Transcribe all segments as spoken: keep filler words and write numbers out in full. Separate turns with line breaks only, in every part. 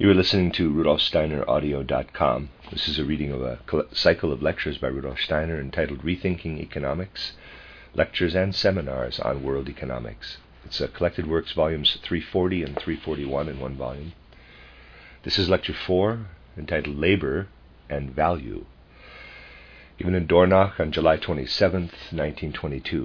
You are listening to Rudolf Steiner Audio dot com. This is a reading of a cycle of lectures by Rudolf Steiner entitled Rethinking Economics, Lectures and Seminars on World Economics. It's a Collected Works, volumes three forty and three forty-one in one volume. This is lecture four, entitled Labor and Value, given in Dornach on July twenty-seventh, nineteen twenty-two.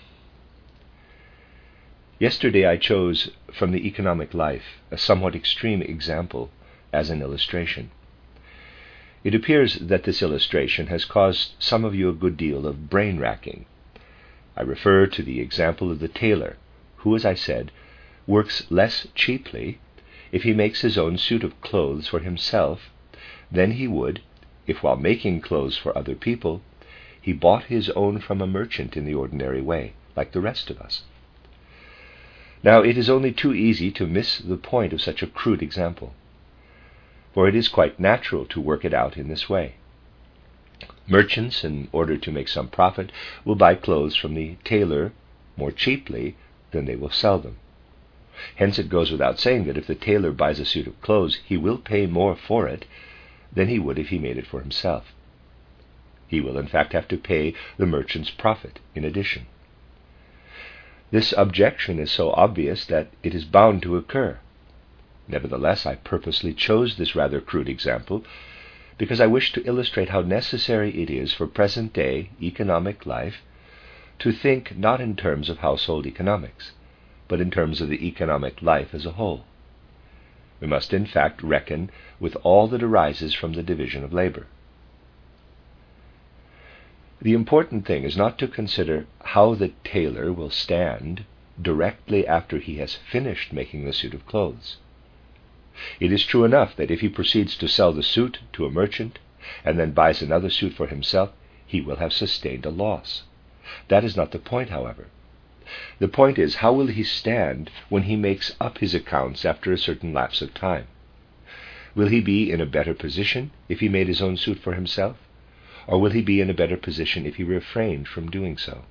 Yesterday I chose from the economic life a somewhat extreme example as an illustration. It appears that this illustration has caused some of you a good deal of brain-racking. I refer to the example of the tailor, who, as I said, works less cheaply if he makes his own suit of clothes for himself than he would if, while making clothes for other people, he bought his own from a merchant in the ordinary way, like the rest of us. Now, it is only too easy to miss the point of such a crude example, for it is quite natural to work it out in this way. Merchants, in order to make some profit, will buy clothes from the tailor more cheaply than they will sell them. Hence it goes without saying that if the tailor buys a suit of clothes, he will pay more for it than he would if he made it for himself. He will in fact have to pay the merchant's profit in addition. This objection is so obvious that it is bound to occur. Nevertheless, I purposely chose this rather crude example because I wish to illustrate how necessary it is for present-day economic life to think not in terms of household economics, but in terms of the economic life as a whole. We must in fact reckon with all that arises from the division of labor. The important thing is not to consider how the tailor will stand directly after he has finished making the suit of clothes. It is true enough that if he proceeds to sell the suit to a merchant and then buys another suit for himself, he will have sustained a loss. That is not the point, however. The point is, how will he stand when he makes up his accounts after a certain lapse of time? Will he be in a better position if he made his own suit for himself? Or will he be in a better position if he refrained from doing so?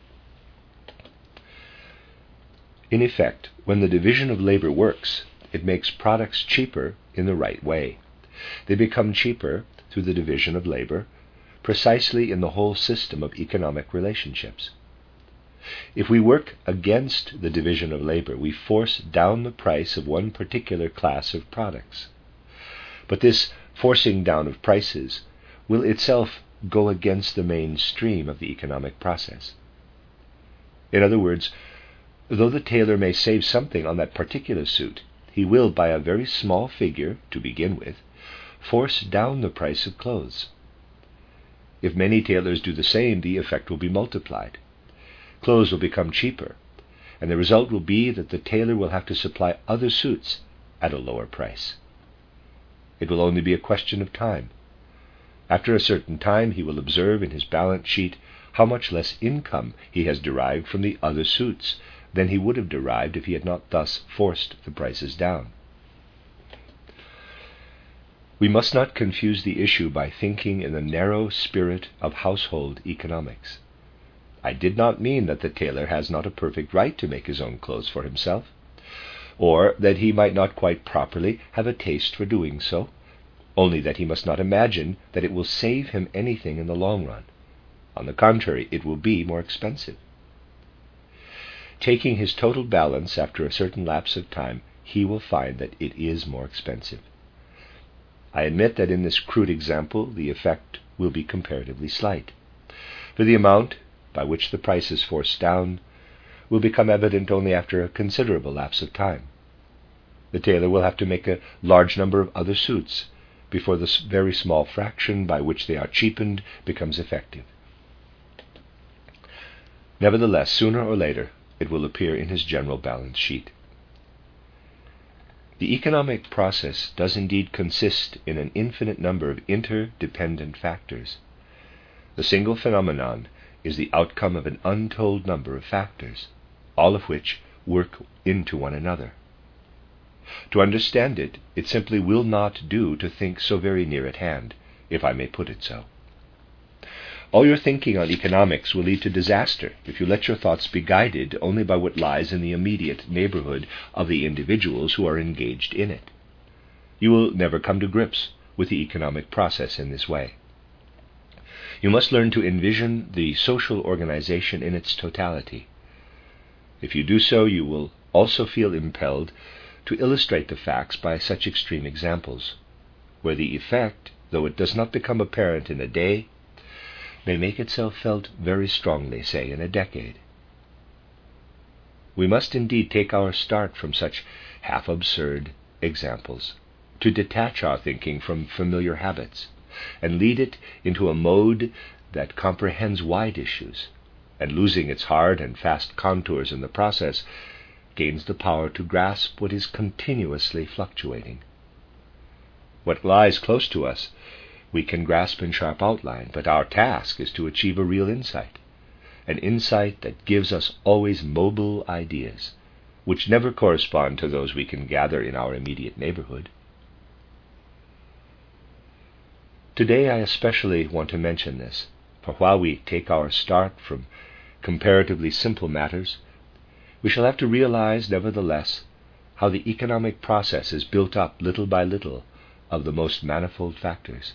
In effect, when the division of labor works, it makes products cheaper in the right way. They become cheaper through the division of labor, precisely in the whole system of economic relationships. If we work against the division of labor, we force down the price of one particular class of products. But this forcing down of prices will itself go against the main stream of the economic process. In other words, though the tailor may save something on that particular suit, he will, by a very small figure to begin with, force down the price of clothes. If many tailors do the same, the effect will be multiplied. Clothes will become cheaper, and the result will be that the tailor will have to supply other suits at a lower price. It will only be a question of time. After a certain time, he will observe in his balance sheet how much less income he has derived from the other suits than he would have derived if he had not thus forced the prices down. We must not confuse the issue by thinking in the narrow spirit of household economics. I did not mean that the tailor has not a perfect right to make his own clothes for himself, or that he might not quite properly have a taste for doing so, only that he must not imagine that it will save him anything in the long run. On the contrary, it will be more expensive. Taking his total balance after a certain lapse of time, he will find that it is more expensive. I admit that in this crude example the effect will be comparatively slight, for the amount by which the price is forced down will become evident only after a considerable lapse of time. The tailor will have to make a large number of other suits before the very small fraction by which they are cheapened becomes effective. Nevertheless, sooner or later, it will appear in his general balance sheet. The economic process does indeed consist in an infinite number of interdependent factors. The single phenomenon is the outcome of an untold number of factors, all of which work into one another. To understand it, it simply will not do to think so very near at hand, if I may put it so. All your thinking on economics will lead to disaster if you let your thoughts be guided only by what lies in the immediate neighborhood of the individuals who are engaged in it. you will never come to grips with the economic process in this way. You must learn to envision the social organization in its totality. If you do so, you will also feel impelled to illustrate the facts by such extreme examples, where the effect, though it does not become apparent in a day, may make itself felt very strongly, say, in a decade. We must indeed take our start from such half-absurd examples, to detach our thinking from familiar habits, and lead it into a mode that comprehends wide issues, and losing its hard and fast contours in the process, gains the power to grasp what is continuously fluctuating. What lies close to us we can grasp in sharp outline, but our task is to achieve a real insight, an insight that gives us always mobile ideas, which never correspond to those we can gather in our immediate neighborhood. Today I especially want to mention this, for while we take our start from comparatively simple matters, we shall have to realize, nevertheless, how the economic process is built up little by little of the most manifold factors.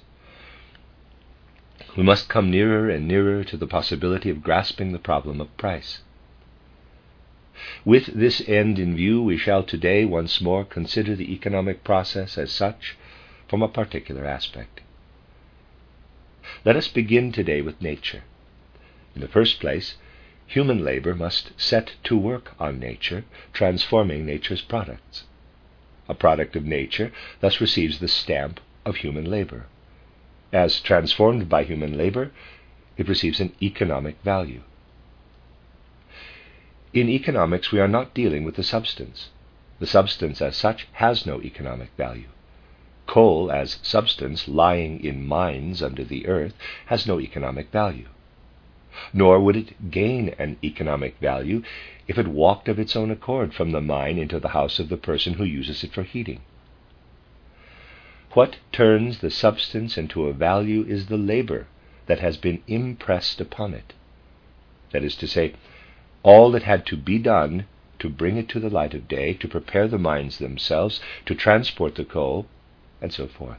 We must come nearer and nearer to the possibility of grasping the problem of price. With this end in view, we shall today once more consider the economic process as such from a particular aspect. Let us begin today with nature. In the first place, human labor must set to work on nature, transforming nature's products. A product of nature thus receives the stamp of human labor. As transformed by human labor, it receives an economic value. In economics, we are not dealing with the substance. The substance as such has no economic value. Coal as substance lying in mines under the earth has no economic value. Nor would it gain an economic value if it walked of its own accord from the mine into the house of the person who uses it for heating. What turns the substance into a value is the labor that has been impressed upon it. That is to say, all that had to be done to bring it to the light of day, to prepare the mines themselves, to transport the coal, and so forth.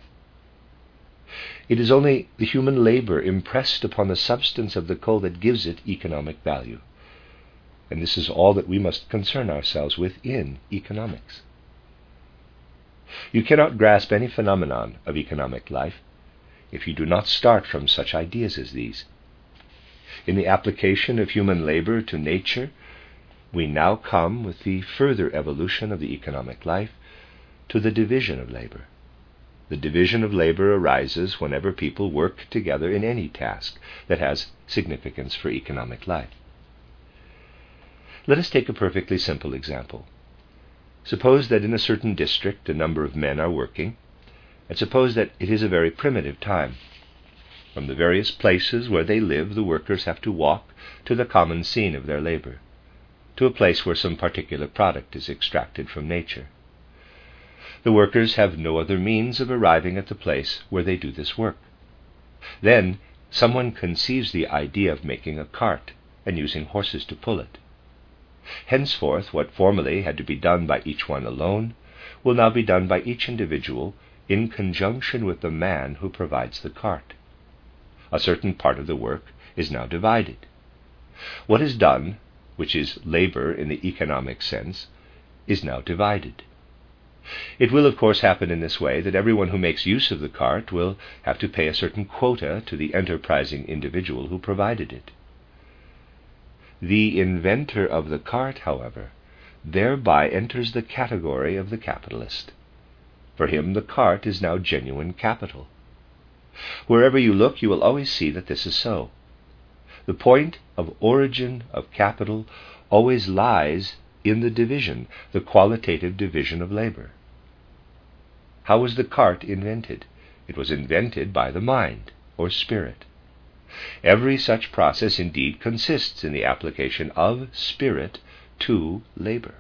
It is only the human labor impressed upon the substance of the coal that gives it economic value. And this is all that we must concern ourselves with in economics. You cannot grasp any phenomenon of economic life if you do not start from such ideas as these. In the application of human labor to nature, we now come, with the further evolution of the economic life, to the division of labor. The division of labor arises whenever people work together in any task that has significance for economic life. Let us take a perfectly simple example. Suppose that in a certain district a number of men are working, and suppose that it is a very primitive time. From the various places where they live, the workers have to walk to the common scene of their labor, to a place where some particular product is extracted from nature. The workers have no other means of arriving at the place where they do this work. Then someone conceives the idea of making a cart and using horses to pull it. Henceforth, what formerly had to be done by each one alone will now be done by each individual in conjunction with the man who provides the cart. A certain part of the work is now divided. What is done, which is labor in the economic sense, is now divided. It will, of course, happen in this way that everyone who makes use of the cart will have to pay a certain quota to the enterprising individual who provided it. The inventor of the cart, however, thereby enters the category of the capitalist. For him, the cart is now genuine capital. Wherever you look, you will always see that this is so. The point of origin of capital always lies in the division, the qualitative division of labor. How was the cart invented? It was invented by the mind, or spirit. Every such process indeed consists in the application of spirit to labor.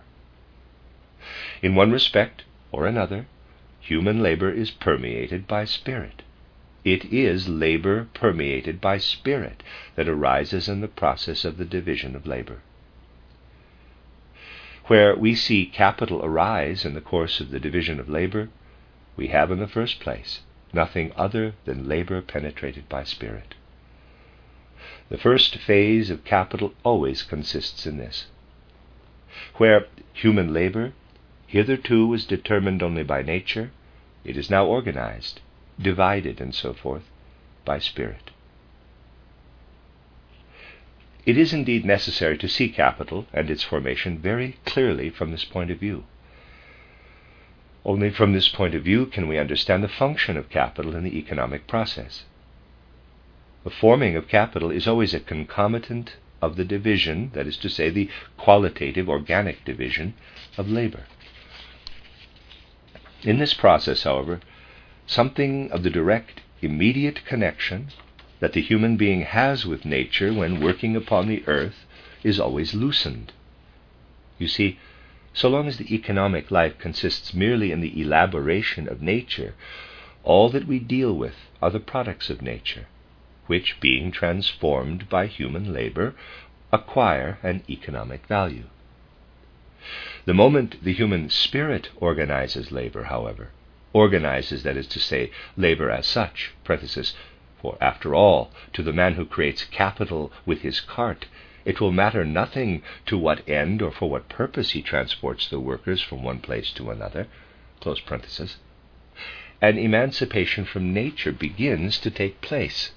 In one respect or another, human labor is permeated by spirit. It is labor permeated by spirit that arises in the process of the division of labor. Where we see capital arise in the course of the division of labor, we have in the first place nothing other than labor penetrated by spirit. The first phase of capital always consists in this. Where human labor hitherto was determined only by nature, it is now organized, divided, and so forth, by spirit. It is indeed necessary to see capital and its formation very clearly from this point of view. Only from this point of view can we understand the function of capital in the economic process. The forming of capital is always a concomitant of the division, that is to say, the qualitative, organic division of labor. In this process, however, something of the direct, immediate connection that the human being has with nature when working upon the earth is always loosened. You see, so long as the economic life consists merely in the elaboration of nature, all that we deal with are the products of nature, which, being transformed by human labor, acquire an economic value. The moment the human spirit organizes labor, however, organizes, that is to say, labor as such, parenthesis, for after all, to the man who creates capital with his cart, it will matter nothing to what end or for what purpose he transports the workers from one place to another, close parenthesis, an emancipation from nature begins to take place.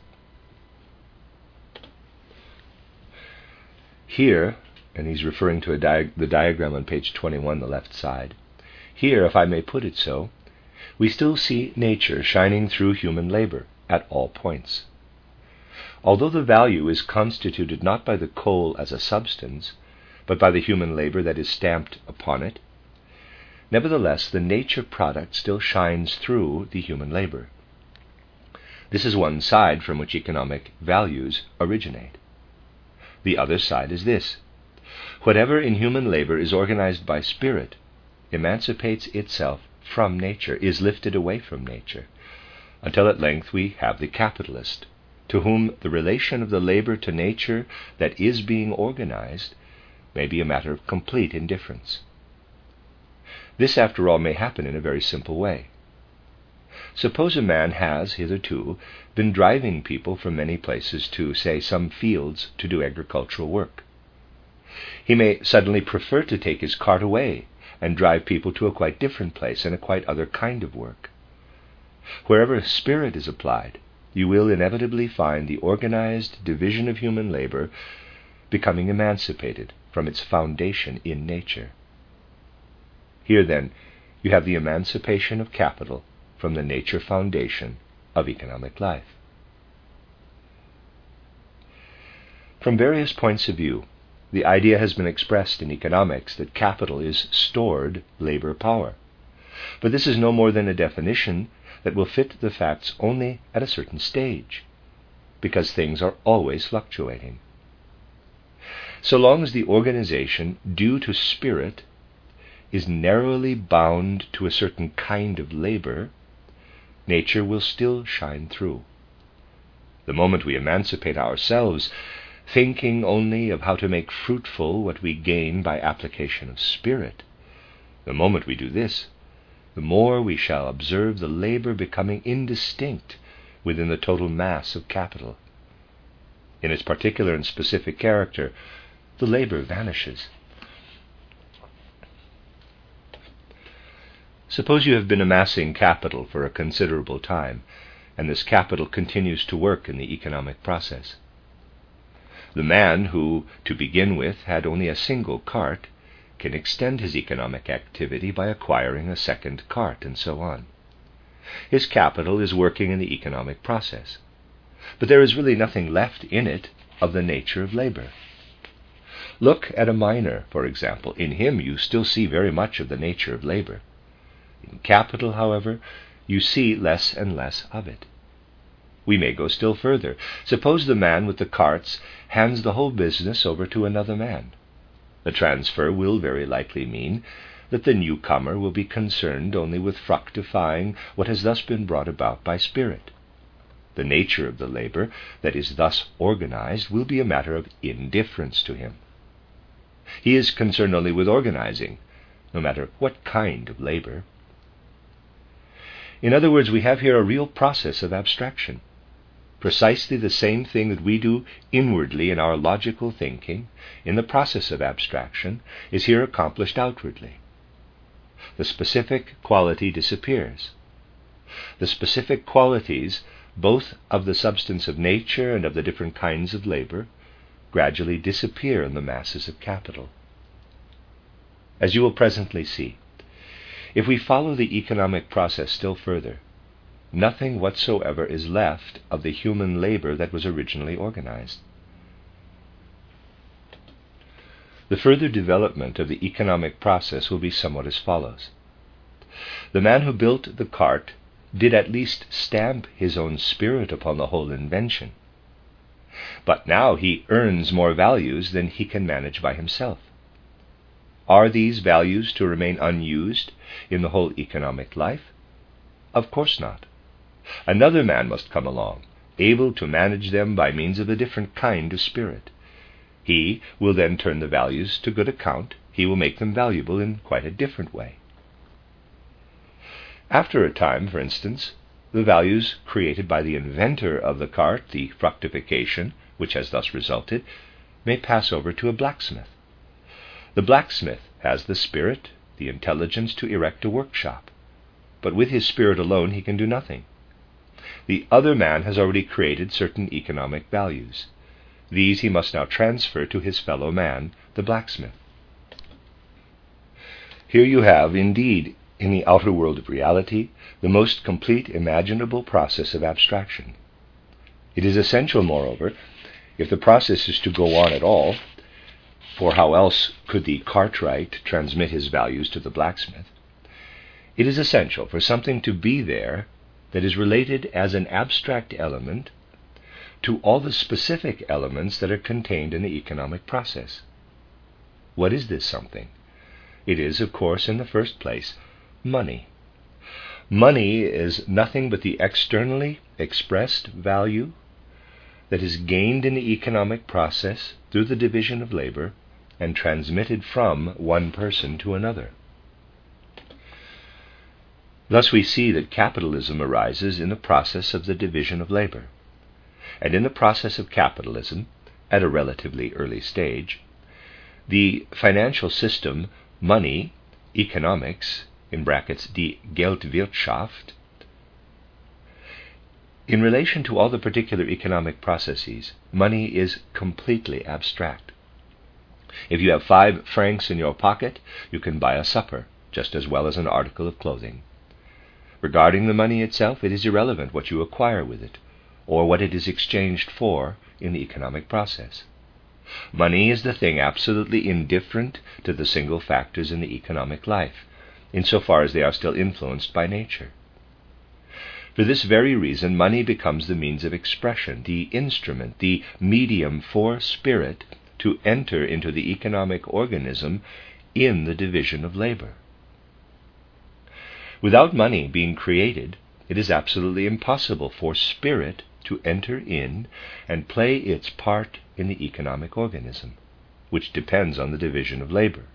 Here, and he's referring to a di- the diagram on page twenty-one, the left side. Here, if I may put it so, we still see nature shining through human labor at all points. Although the value is constituted not by the coal as a substance, but by the human labor that is stamped upon it, nevertheless the nature product still shines through the human labor. This is one side from which economic values originate. The other side is this: whatever in human labor is organized by spirit emancipates itself from nature, is lifted away from nature, until at length we have the capitalist, to whom the relation of the labor to nature that is being organized may be a matter of complete indifference. This, after all, may happen in a very simple way. Suppose a man has, hitherto, been driving people from many places to, say, some fields to do agricultural work. He may suddenly prefer to take his cart away and drive people to a quite different place and a quite other kind of work. Wherever spirit is applied, you will inevitably find the organized division of human labor becoming emancipated from its foundation in nature. Here, then, you have the emancipation of capital from the nature foundation of economic life. From various points of view, the idea has been expressed in economics that capital is stored labor power. But this is no more than a definition that will fit the facts only at a certain stage, because things are always fluctuating. So long as the organization due to spirit is narrowly bound to a certain kind of labor, nature will still shine through. The moment we emancipate ourselves, thinking only of how to make fruitful what we gain by application of spirit, the moment we do this, the more we shall observe the labor becoming indistinct within the total mass of capital. In its particular and specific character, the labor vanishes. Suppose you have been amassing capital for a considerable time, and this capital continues to work in the economic process. The man who, to begin with, had only a single cart, can extend his economic activity by acquiring a second cart, and so on. His capital is working in the economic process, but there is really nothing left in it of the nature of labor. Look at a miner, for example. In him you still see very much of the nature of labor. In capital, however, you see less and less of it. We may go still further. Suppose the man with the carts hands the whole business over to another man. The transfer will very likely mean that the newcomer will be concerned only with fructifying what has thus been brought about by spirit. The nature of the labor that is thus organized will be a matter of indifference to him. He is concerned only with organizing, no matter what kind of labor. In other words, we have here a real process of abstraction. Precisely the same thing that we do inwardly in our logical thinking, in the process of abstraction, is here accomplished outwardly. The specific quality disappears. The specific qualities, both of the substance of nature and of the different kinds of labor, gradually disappear in the masses of capital. As you will presently see, if we follow the economic process still further, nothing whatsoever is left of the human labor that was originally organized. The further development of the economic process will be somewhat as follows. The man who built the cart did at least stamp his own spirit upon the whole invention. But now he earns more values than he can manage by himself. Are these values to remain unused in the whole economic life? Of course not. Another man must come along, able to manage them by means of a different kind of spirit. He will then turn the values to good account. He will make them valuable in quite a different way. After a time, for instance, the values created by the inventor of the cart, the fructification, which has thus resulted, may pass over to a blacksmith. The blacksmith has the spirit, the intelligence to erect a workshop, but with his spirit alone he can do nothing. The other man has already created certain economic values. These he must now transfer to his fellow man, the blacksmith. Here you have, indeed, in the outer world of reality, the most complete imaginable process of abstraction. It is essential, moreover, if the process is to go on at all, for how else could the cartwright transmit his values to the blacksmith? It is essential for something to be there that is related as an abstract element to all the specific elements that are contained in the economic process. What is this something? It is, of course, in the first place, money. Money is nothing but the externally expressed value that is gained in the economic process through the division of labor and transmitted from one person to another. Thus we see that capitalism arises in the process of the division of labor. And in the process of capitalism, at a relatively early stage, the financial system, money, economics, in brackets, die Geldwirtschaft, in relation to all the particular economic processes, money is completely abstract. If you have five francs in your pocket, you can buy a supper, just as well as an article of clothing. Regarding the money itself, it is irrelevant what you acquire with it, or what it is exchanged for in the economic process. Money is the thing absolutely indifferent to the single factors in the economic life, insofar as they are still influenced by nature. For this very reason, money becomes the means of expression, the instrument, the medium for spirit to enter into the economic organism in the division of labor. Without money being created, it is absolutely impossible for spirit to enter in and play its part in the economic organism, which depends on the division of labor.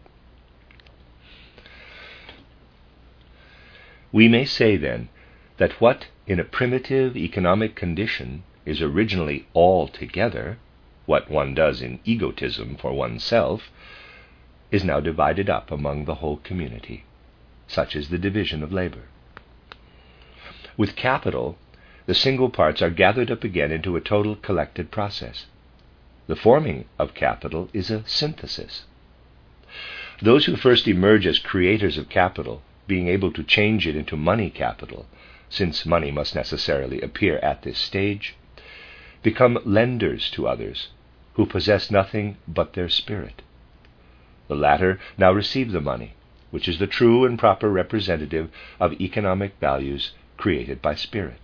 We may say, then, that what in a primitive economic condition is originally all together, what one does in egotism for oneself, is now divided up among the whole community. Such is the division of labor. With capital, the single parts are gathered up again into a total collected process. The forming of capital is a synthesis. Those who first emerge as creators of capital, being able to change it into money capital, since money must necessarily appear at this stage, become lenders to others, who possess nothing but their spirit. The latter now receive the money, which is the true and proper representative of economic values created by spirit.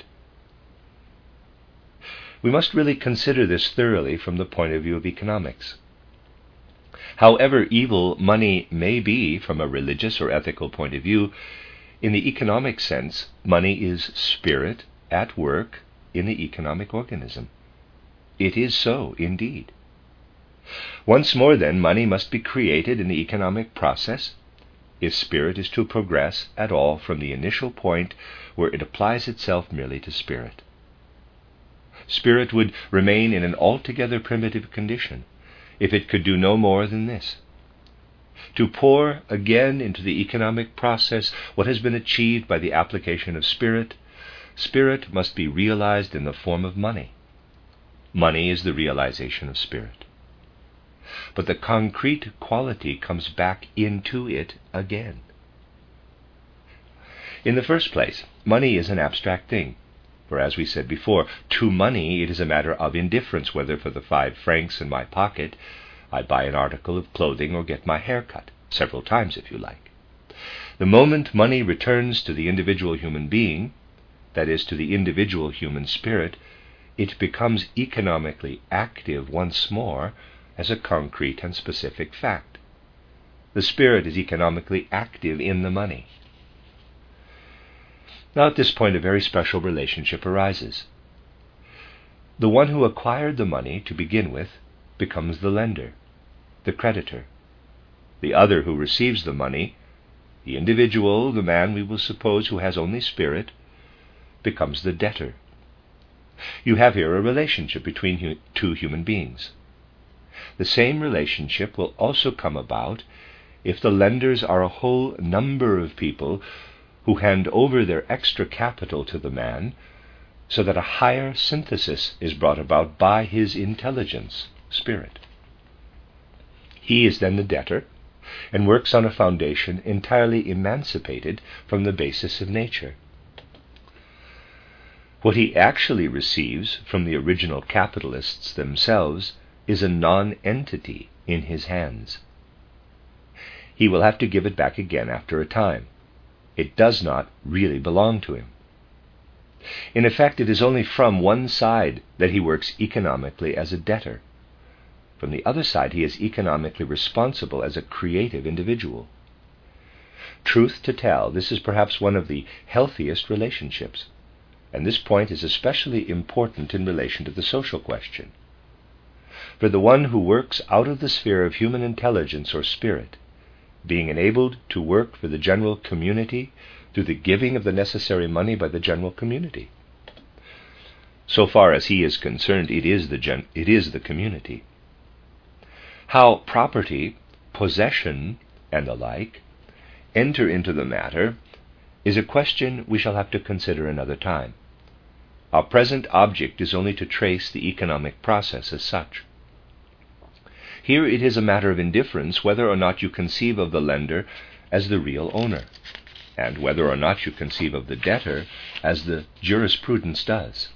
We must really consider this thoroughly from the point of view of economics. However evil money may be from a religious or ethical point of view, in the economic sense, money is spirit at work in the economic organism. It is so, indeed. Once more, then, money must be created in the economic process, if spirit is to progress at all from the initial point where it applies itself merely to spirit. Spirit would remain in an altogether primitive condition if it could do no more than this: to pour again into the economic process what has been achieved by the application of spirit. Spirit must be realized in the form of money. Money is the realization of spirit. But the concrete quality comes back into it again. In the first place, money is an abstract thing, for as we said before, to money it is a matter of indifference whether for the five francs in my pocket I buy an article of clothing or get my hair cut, several times if you like. The moment money returns to the individual human being, that is, to the individual human spirit, it becomes economically active once more as a concrete and specific fact. The spirit is economically active in the money. Now at this point a very special relationship arises. The one who acquired the money to begin with becomes the lender, the creditor. The other who receives the money, the individual, the man we will suppose who has only spirit, becomes the debtor. You have here a relationship between hu- two human beings. The same relationship will also come about if the lenders are a whole number of people who hand over their extra capital to the man, so that a higher synthesis is brought about by his intelligence, spirit. He is then the debtor, and works on a foundation entirely emancipated from the basis of nature. What he actually receives from the original capitalists themselves is a non-entity in his hands. He will have to give it back again after a time. It does not really belong to him. In effect, it is only from one side that he works economically as a debtor. From the other side, he is economically responsible as a creative individual. Truth to tell, this is perhaps one of the healthiest relationships, and this point is especially important in relation to the social question. For the one who works out of the sphere of human intelligence or spirit, being enabled to work for the general community through the giving of the necessary money by the general community. So far as he is concerned, it is the gen- it is the community. How property, possession, and the like enter into the matter is a question we shall have to consider another time. Our present object is only to trace the economic process as such. Here it is a matter of indifference whether or not you conceive of the lender as the real owner, and whether or not you conceive of the debtor as the jurisprudence does.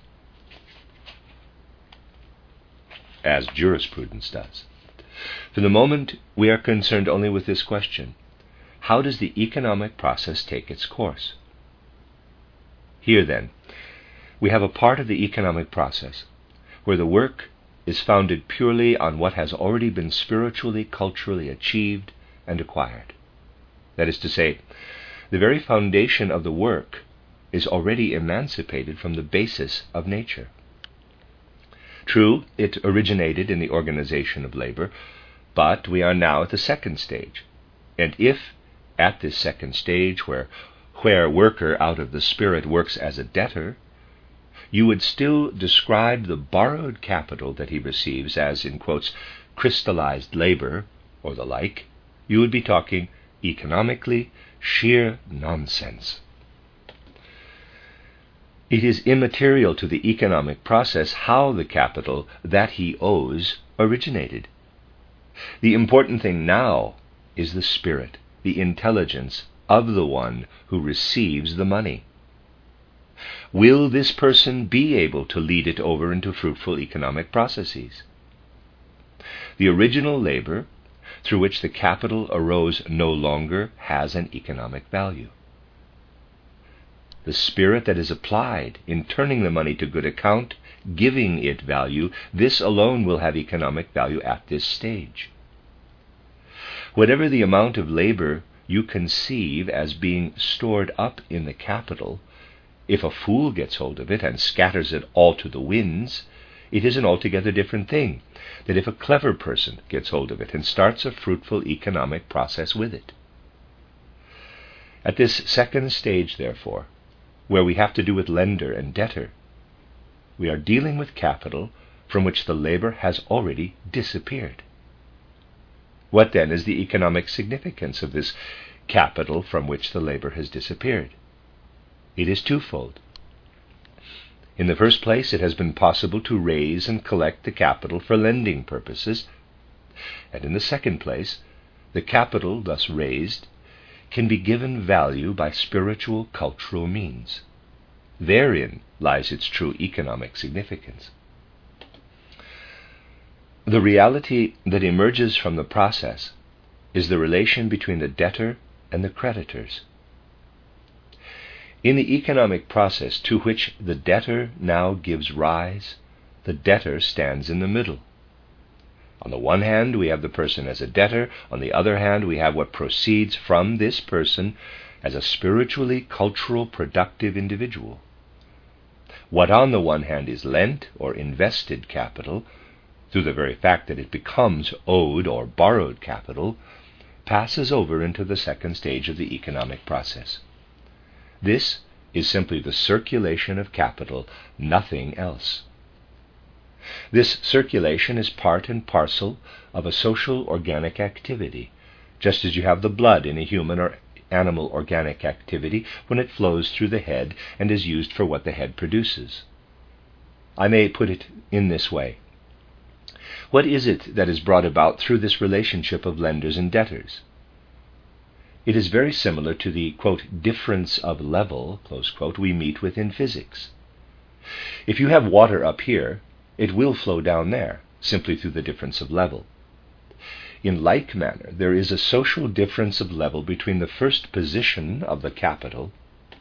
As jurisprudence does. For the moment, we are concerned only with this question: how does the economic process take its course? Here, then, we have a part of the economic process where the work is founded purely on what has already been spiritually, culturally achieved and acquired. That is to say, the very foundation of the work is already emancipated from the basis of nature. True, it originated in the organization of labor, but we are now at the second stage. And if, at this second stage, where, where worker out of the spirit works as a debtor, you would still describe the borrowed capital that he receives as, in quotes, crystallized labor, or the like, you would be talking economically sheer nonsense. It is immaterial to the economic process how the capital that he owes originated. The important thing now is the spirit, the intelligence of the one who receives the money. Will this person be able to lead it over into fruitful economic processes? The original labor, through which the capital arose, no longer has an economic value. The spirit that is applied in turning the money to good account, giving it value, this alone will have economic value at this stage. Whatever the amount of labor you conceive as being stored up in the capital, if a fool gets hold of it and scatters it all to the winds, it is an altogether different thing than if a clever person gets hold of it and starts a fruitful economic process with it. At this second stage, therefore, where we have to do with lender and debtor, we are dealing with capital from which the labor has already disappeared. What then is the economic significance of this capital from which the labor has disappeared? It is twofold. In the first place, it has been possible to raise and collect the capital for lending purposes, and in the second place, the capital thus raised can be given value by spiritual cultural means. Therein lies its true economic significance. The reality that emerges from the process is the relation between the debtor and the creditors. In the economic process to which the debtor now gives rise, the debtor stands in the middle. On the one hand, we have the person as a debtor. On the other hand, we have what proceeds from this person as a spiritually cultural productive individual. What on the one hand is lent or invested capital, through the very fact that it becomes owed or borrowed capital, passes over into the second stage of the economic process. This is simply the circulation of capital, nothing else. This circulation is part and parcel of a social organic activity, just as you have the blood in a human or animal organic activity when it flows through the head and is used for what the head produces. I may put it in this way. What is it that is brought about through this relationship of lenders and debtors? It is very similar to the, quote, difference of level, close quote, we meet with in physics. If you have water up here, it will flow down there, simply through the difference of level. In like manner, there is a social difference of level between the first position of the capital,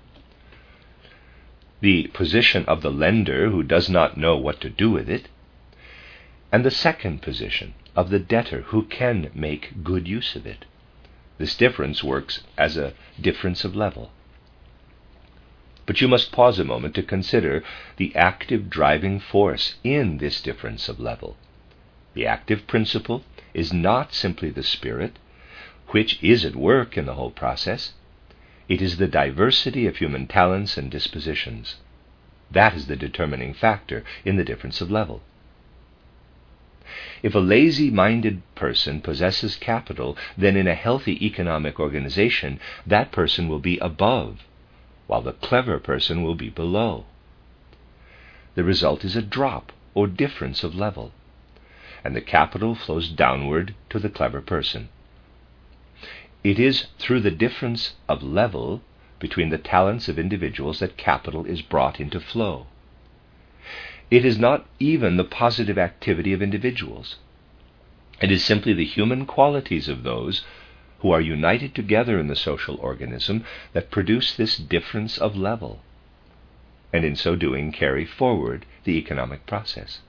the position of the lender who does not know what to do with it, and the second position of the debtor who can make good use of it. This difference works as a difference of level. But you must pause a moment to consider the active driving force in this difference of level. The active principle is not simply the spirit, which is at work in the whole process. It is the diversity of human talents and dispositions. That is the determining factor in the difference of level. If a lazy-minded person possesses capital, then in a healthy economic organization, that person will be above, while the clever person will be below. The result is a drop or difference of level, and the capital flows downward to the clever person. It is through the difference of level between the talents of individuals that capital is brought into flow. It is not even the positive activity of individuals. It is simply the human qualities of those who are united together in the social organism that produce this difference of level, and in so doing carry forward the economic process.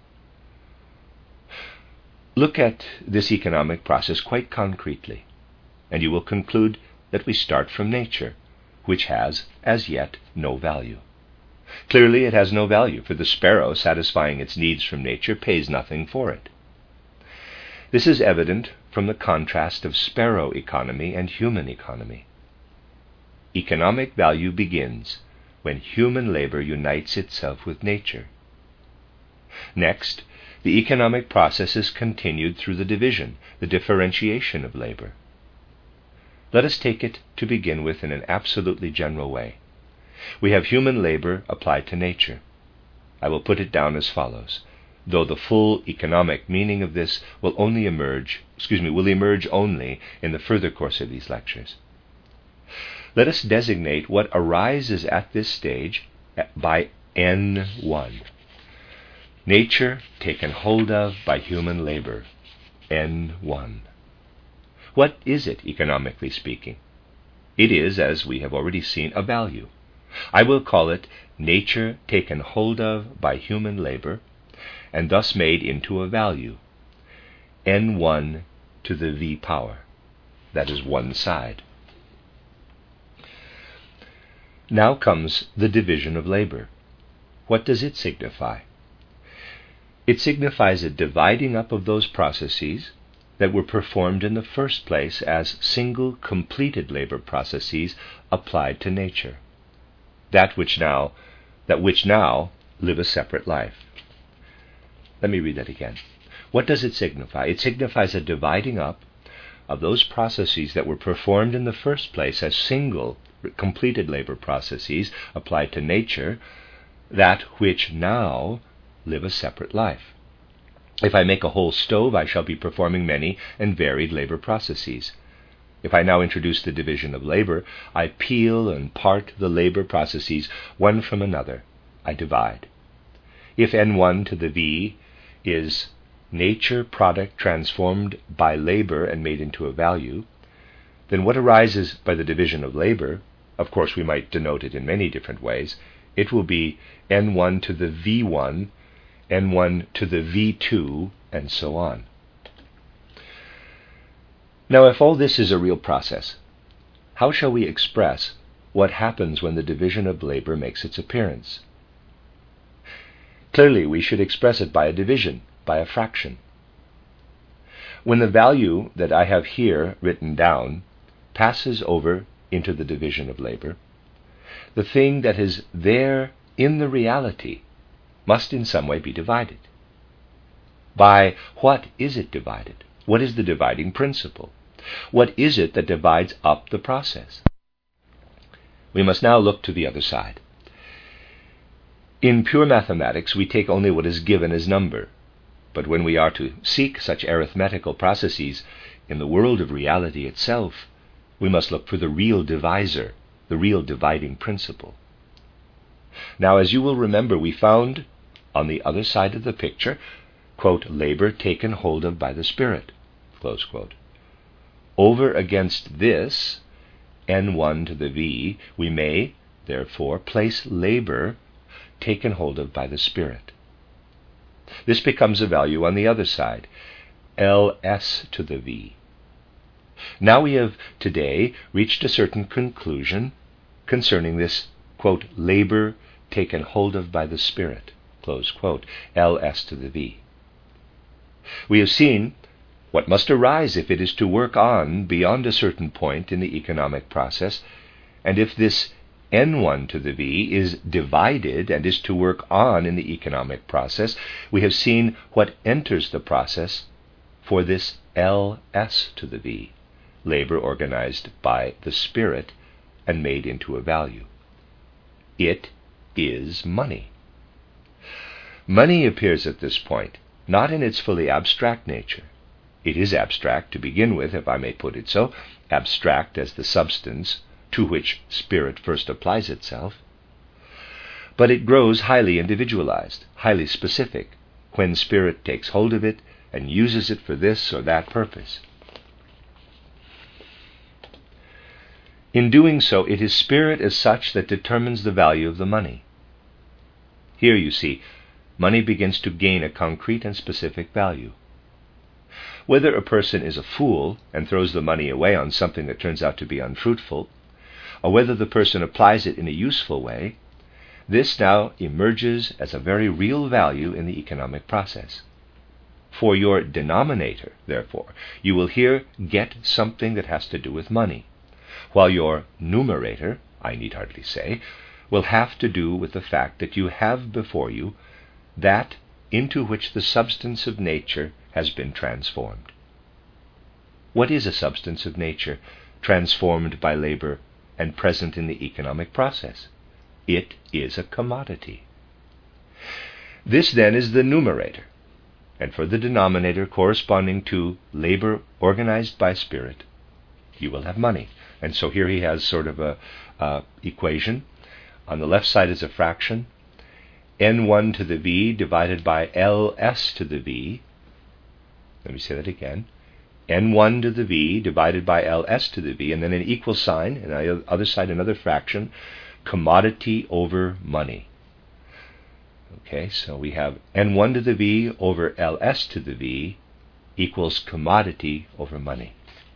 Look at this economic process quite concretely, and you will conclude that we start from nature, which has, as yet, no value. Clearly it has no value, for the sparrow, satisfying its needs from nature, pays nothing for it. This is evident from the contrast of sparrow economy and human economy. Economic value begins when human labor unites itself with nature. Next, the economic process is continued through the division, the differentiation of labor. Let us take it to begin with in an absolutely general way. We have human labor applied to nature. I will put it down as follows, though the full economic meaning of this will only emerge, excuse me, will emerge only in the further course of these lectures. Let us designate what arises at this stage by N one. Nature taken hold of by human labor, N one. What is it, economically speaking? It is, as we have already seen, a value. I will call it nature taken hold of by human labor, and thus made into a value, N one to the V power. That is one side. Now comes the division of labor. What does it signify? It signifies a dividing up of those processes that were performed in the first place as single completed labor processes applied to nature, that which now that which now live a separate life. Let me read that again. What does it signify? It signifies a dividing up of those processes that were performed in the first place as single completed labor processes applied to nature, that which now live a separate life. If I make a whole stove, I shall be performing many and varied labor processes. If I now introduce the division of labor, I peel and part the labor processes one from another. I divide. If N one to the V is nature product transformed by labor and made into a value, then what arises by the division of labor, of course we might denote it in many different ways, it will be N one to the V one, N one to the V two, and so on. Now, if all this is a real process, how shall we express what happens when the division of labor makes its appearance? Clearly, we should express it by a division, by a fraction. When the value that I have here written down passes over into the division of labor, the thing that is there in the reality must in some way be divided. By what is it divided? What is the dividing principle? What is it that divides up the process? We must now look to the other side. In pure mathematics, we take only what is given as number, but when we are to seek such arithmetical processes in the world of reality itself, we must look for the real divisor, the real dividing principle. Now, as you will remember, we found on the other side of the picture, quote, labor taken hold of by the Spirit, close quote. Over against this, N one to the V, we may, therefore, place labor taken hold of by the Spirit. This becomes a value on the other side, L S to the V. Now we have today reached a certain conclusion concerning this, quote, labor taken hold of by the Spirit, close quote, L S to the V. We have seen what must arise if it is to work on beyond a certain point in the economic process, and if this N one to the V is divided and is to work on in the economic process, we have seen what enters the process for this L S to the V, labor organized by the Spirit and made into a value. It is money. Money appears at this point not in its fully abstract nature. It is abstract to begin with, if I may put it so, abstract as the substance to which spirit first applies itself. But it grows highly individualized, highly specific, when spirit takes hold of it and uses it for this or that purpose. In doing so, it is spirit as such that determines the value of the money. Here, you see, money begins to gain a concrete and specific value. Whether a person is a fool and throws the money away on something that turns out to be unfruitful, or whether the person applies it in a useful way, this now emerges as a very real value in the economic process. For your denominator, therefore, you will here get something that has to do with money, while your numerator, I need hardly say, will have to do with the fact that you have before you that into which the substance of nature has been transformed. What is a substance of nature transformed by labor and present in the economic process? It is a commodity. This then is the numerator, and for the denominator corresponding to labor organized by spirit, you will have money. And so here he has sort of a uh, equation. On the left side is a fraction, N one to the V divided by L S to the V. Let me say that again. N one to the V divided by L S to the V, and then an equal sign, and on the other side another fraction, commodity over money. Okay, so we have N one to the V over L S to the V equals commodity over money.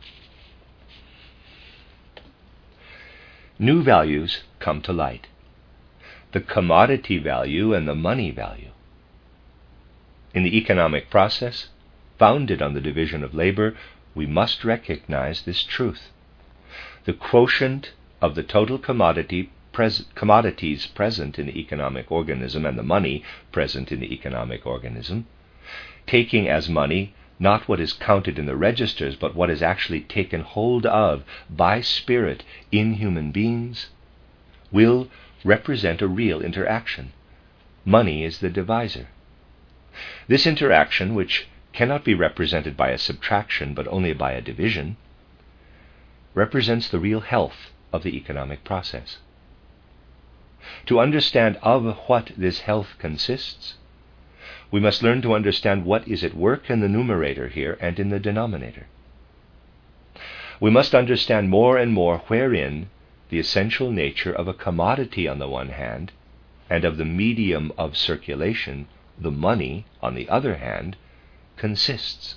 New values come to light. The commodity value and the money value. In the economic process, founded on the division of labor, we must recognize this truth. The quotient of the total commodity pres- commodities present in the economic organism and the money present in the economic organism, taking as money not what is counted in the registers, but what is actually taken hold of by spirit in human beings, will represent a real interaction. Money is the divisor. This interaction, which cannot be represented by a subtraction but only by a division, represents the real health of the economic process. To understand of what this health consists, we must learn to understand what is at work in the numerator here and in the denominator. We must understand more and more wherein the essential nature of a commodity on the one hand, and of the medium of circulation, the money, on the other hand, consists.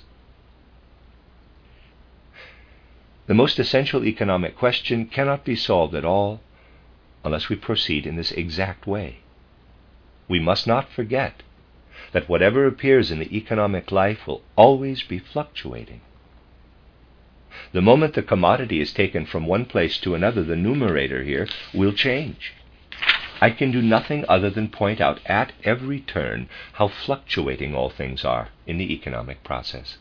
The most essential economic question cannot be solved at all unless we proceed in this exact way. We must not forget that whatever appears in the economic life will always be fluctuating. The moment the commodity is taken from one place to another, the numerator here will change. I can do nothing other than point out at every turn how fluctuating all things are in the economic process.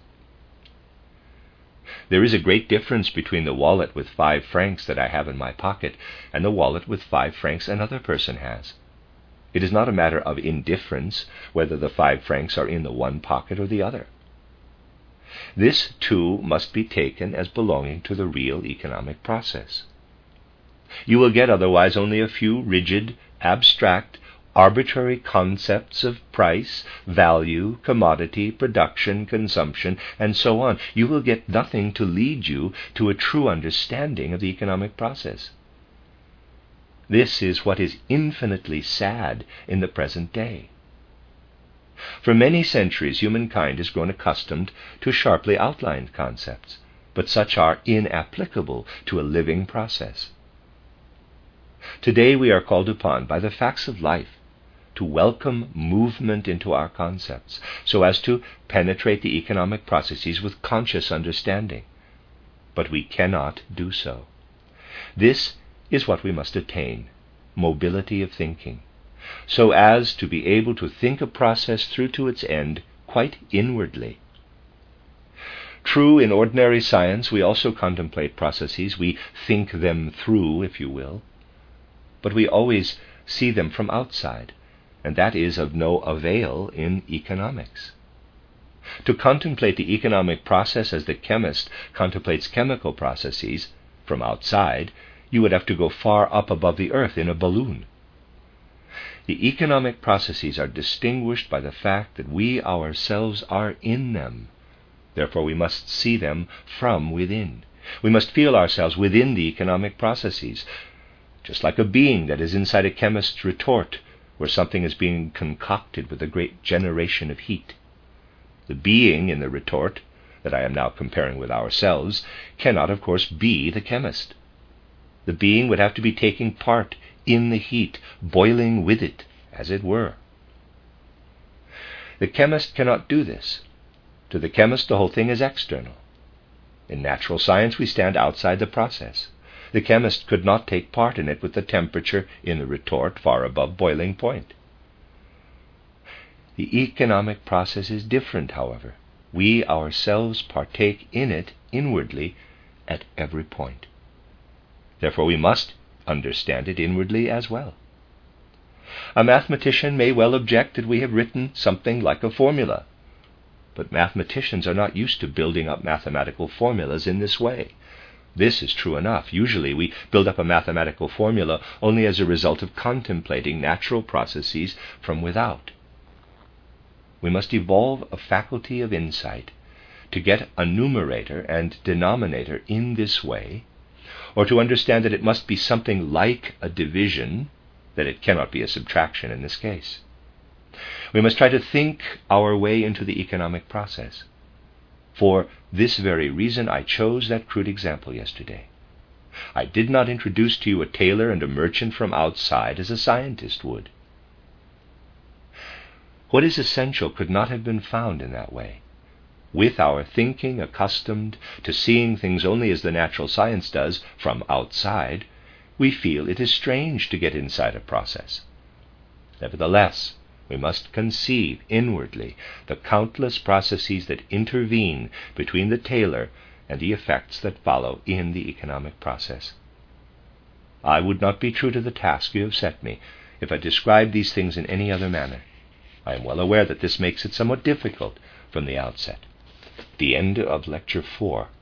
There is a great difference between the wallet with five francs that I have in my pocket and the wallet with five francs another person has. It is not a matter of indifference whether the five francs are in the one pocket or the other. This, too, must be taken as belonging to the real economic process. You will get otherwise only a few rigid, abstract, arbitrary concepts of price, value, commodity, production, consumption, and so on. You will get nothing to lead you to a true understanding of the economic process. This is what is infinitely sad in the present day. For many centuries, humankind has grown accustomed to sharply outlined concepts, but such are inapplicable to a living process. Today we are called upon by the facts of life to welcome movement into our concepts, so as to penetrate the economic processes with conscious understanding. But we cannot do so. This is what we must attain, mobility of thinking, so as to be able to think a process through to its end quite inwardly. True, in ordinary science we also contemplate processes, we think them through, if you will, but we always see them from outside, and that is of no avail in economics. To contemplate the economic process as the chemist contemplates chemical processes from outside, you would have to go far up above the earth in a balloon. The economic processes are distinguished by the fact that we ourselves are in them. Therefore we must see them from within. We must feel ourselves within the economic processes, just like a being that is inside a chemist's retort, where something is being concocted with a great generation of heat. The being in the retort, that I am now comparing with ourselves, cannot, of course, be the chemist. The being would have to be taking part in the heat, boiling with it, as it were. The chemist cannot do this. To the chemist, the whole thing is external. In natural science, we stand outside the process. The chemist could not take part in it with the temperature in the retort far above boiling point. The economic process is different, however. We ourselves partake in it inwardly at every point. Therefore we must understand it inwardly as well. A mathematician may well object that we have written something like a formula, but mathematicians are not used to building up mathematical formulas in this way. This is true enough. Usually we build up a mathematical formula only as a result of contemplating natural processes from without. We must evolve a faculty of insight to get a numerator and denominator in this way, or to understand that it must be something like a division, that it cannot be a subtraction in this case. We must try to think our way into the economic process. For this very reason I chose that crude example yesterday. I did not introduce to you a tailor and a merchant from outside as a scientist would. What is essential could not have been found in that way. With our thinking accustomed to seeing things only as the natural science does, from outside, we feel it is strange to get inside a process. Nevertheless, we must conceive inwardly the countless processes that intervene between the tailor and the effects that follow in the economic process. I would not be true to the task you have set me if I described these things in any other manner. I am well aware that this makes it somewhat difficult from the outset. The end of Lecture four.